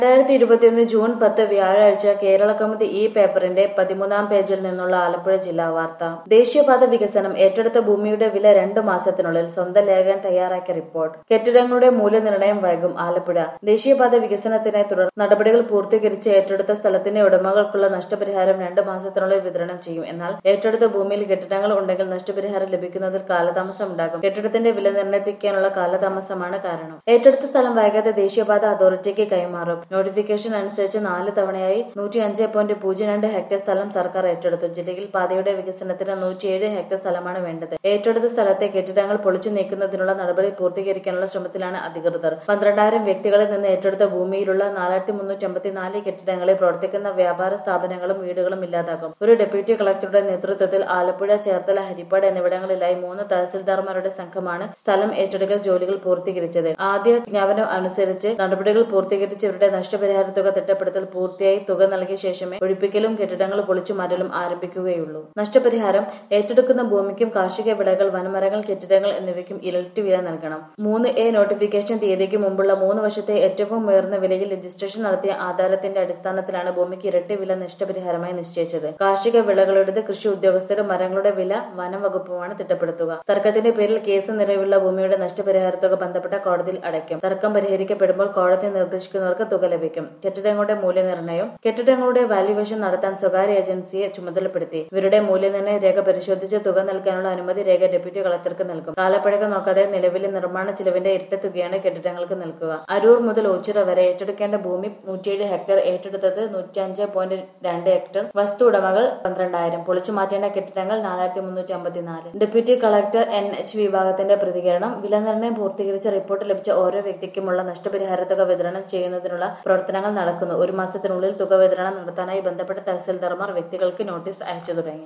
2021 June 10 വ്യാഴാഴ്ച കേരള കൗമുദി ഈ പേപ്പറിന്റെ 13-ാം പേജിൽ നിന്നുള്ള ആലപ്പുഴ ജില്ലാ വാർത്ത. ദേശീയപാത വികസനം ഏറ്റെടുത്ത ഭൂമിയുടെ വില 2 മാസത്തിനുള്ളിൽ. സ്വന്തം ലേഖകൻ തയ്യാറാക്കിയ റിപ്പോർട്ട്. കെട്ടിടങ്ങളുടെ മൂല്യനിർണ്ണയം വൈകും. ആലപ്പുഴ. ദേശീയപാത വികസനത്തിനായി തുടർ നടപടികൾ പൂർത്തീകരിച്ച് ഏറ്റെടുത്ത സ്ഥലത്തിന്റെ ഉടമകൾക്കുള്ള നഷ്ടപരിഹാരം 2 മാസത്തിനുള്ളിൽ വിതരണം ചെയ്യും. എന്നാൽ ഏറ്റെടുത്ത ഭൂമിയിൽ കെട്ടിടങ്ങൾ ഉണ്ടെങ്കിൽ നഷ്ടപരിഹാരം ലഭിക്കുന്നതിൽ കാലതാമസം ഉണ്ടാകും. കെട്ടിടത്തിന്റെ വില നിർണ്ണയിക്കാനുള്ള കാലതാമസമാണ് കാരണം. ഏറ്റെടുത്ത സ്ഥലം വൈകാതെ ദേശീയപാത അതോറിറ്റിക്ക് കൈമാറും. നോട്ടിഫിക്കേഷൻ അനുസരിച്ച് 4 തവണയായി 105.02 ഹെക്ടർ സ്ഥലം സർക്കാർ ഏറ്റെടുത്തു. ജില്ലയിൽ പാതയുടെ വികസനത്തിന് 107 ഹെക്ടർ സ്ഥലമാണ് വേണ്ടത്. ഏറ്റെടുത്ത സ്ഥലത്തെ കെട്ടിടങ്ങൾ പൊളിച്ചു നീക്കുന്നതിനുള്ള നടപടി പൂർത്തീകരിക്കാനുള്ള ശ്രമത്തിലാണ് അധികൃതർ. 12,000 വ്യക്തികളിൽ നിന്ന് ഏറ്റെടുത്ത ഭൂമിയിലുള്ള 4,354 കെട്ടിടങ്ങളിൽ പ്രവർത്തിക്കുന്ന വ്യാപാര സ്ഥാപനങ്ങളും വീടുകളും ഇല്ലാതാകും. ഒരു ഡെപ്യൂട്ടി കളക്ടറുടെ നേതൃത്വത്തിൽ ആലപ്പുഴ, ചേർത്തല, ഹരിപ്പാട് എന്നിവിടങ്ങളിലായി 3 തഹസിൽദാർമാരുടെ സംഘമാണ് സ്ഥലം ഏറ്റെടുക്കൽ ജോലികൾ പൂർത്തീകരിച്ചത്. ആദ്യ വിജ്ഞാപനം അനുസരിച്ച് നടപടികൾ പൂർത്തീകരിച്ചവരുടെ നഷ്ടപരിഹാര തുക തിട്ടപ്പെടുത്തൽ പൂർത്തിയായി തുക നൽകിയ ശേഷമേ ഒഴിപ്പിക്കലും കെട്ടിടങ്ങൾ പൊളിച്ചു മാറ്റലും ആരംഭിക്കുകയുള്ളൂ. നഷ്ടപരിഹാരം ഏറ്റെടുക്കുന്ന ഭൂമിക്കും കാർഷിക വിളകൾ, വനമരങ്ങൾ, കെട്ടിടങ്ങൾ എന്നിവയ്ക്കും ഇരട്ടി വില നൽകണം. 3A നോട്ടിഫിക്കേഷൻ തീയതിക്ക് മുമ്പുള്ള 3 വർഷത്തെ ഏറ്റവും ഉയർന്ന വിലയിൽ രജിസ്ട്രേഷൻ നടത്തിയ ആധാരത്തിന്റെ അടിസ്ഥാനത്തിലാണ് ഭൂമിക്ക് ഇരട്ടി വില നഷ്ടപരിഹാരമായി നിശ്ചയിച്ചത്. കാർഷിക വിളകളുടേത് കൃഷി ഉദ്യോഗസ്ഥരും മരങ്ങളുടെ വില വനം വകുപ്പുമാണ് തിട്ടപ്പെടുത്തുക. തർക്കത്തിന്റെ പേരിൽ കേസ് നിലവിലുള്ള ഭൂമിയുടെ നഷ്ടപരിഹാര തുക ബന്ധപ്പെട്ട കോടതിയിൽ അടയ്ക്കും. തർക്കം പരിഹരിക്കപ്പെടുമ്പോൾ കോടതി നിർദ്ദേശിക്കുന്നവർക്ക് തുക ലഭിക്കും. കെട്ടിടങ്ങളുടെ മൂല്യനിർണ്ണയം. കെട്ടിടങ്ങളുടെ വാല്യുവേഷൻ നടത്താൻ സ്വകാര്യ ഏജൻസിയെ ചുമതലപ്പെടുത്തി. ഇവരുടെ മൂല്യനിർണ്ണയ രേഖ പരിശോധിച്ച് തുക നൽകാനുള്ള അനുമതി രേഖ ഡെപ്യൂട്ടി കളക്ടർക്ക് നൽകും. കാലപ്പഴക്കം നോക്കാതെ നിലവിലെ നിർമ്മാണ ചിലവിന്റെ ഇരട്ട തുകയാണ് കെട്ടിടങ്ങൾക്ക് നൽകുക. അരൂർ മുതൽ ഓച്ചിറ വരെ ഏറ്റെടുക്കേണ്ട ഭൂമി 107 ഹെക്ടർ, ഏറ്റെടുത്തത് 105.2 ഹെക്ടർ. വസ്തു ഉടമകൾ 12,000. പൊളിച്ചു മാറ്റേണ്ട കെട്ടിടങ്ങൾ 4,354. ഡെപ്യൂട്ടി കളക്ടർ NH വിഭാഗത്തിന്റെ പ്രതികരണം. വില നിർണ്ണയം പൂർത്തീകരിച്ച റിപ്പോർട്ട് ലഭിച്ച ഓരോ വ്യക്തിക്കുമുള്ള നഷ്ടപരിഹാര തുക വിതരണം ചെയ്യുന്നതിനുള്ള പ്രവർത്തനങ്ങൾ നടക്കുന്നു. 1 മാസത്തിനുള്ളിൽ തുക വിതരണം നടത്താനായി ബന്ധപ്പെട്ട തഹസിൽദാർമാർ വ്യക്തികൾക്ക് നോട്ടീസ് അയച്ചു തുടങ്ങി.